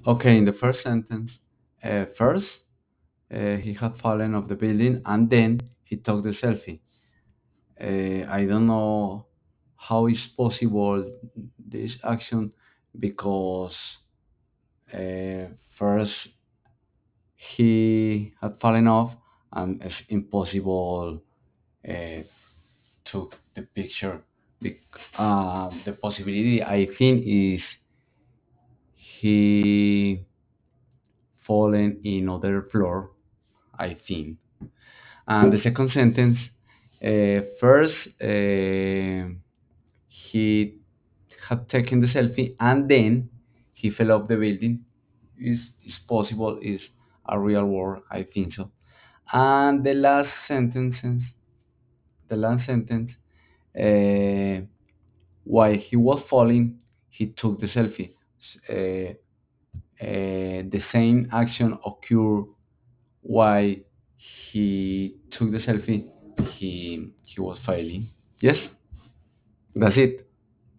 Okay, in the first sentence, first he had fallen off the building and then he took the selfie. I don't know how is possible this action because first he had fallen off and it's impossible uh, took the picture. The possibility I think is he fallen in other floor. I think. And the second sentence, first he had taken the selfie and then he fell off the building. Is possible? Is a real word? I think so. And the last sentence, uh, while he was falling, he took the selfie. Uh, the same action occurred while he took the selfie. He was failing. Yes, that's it.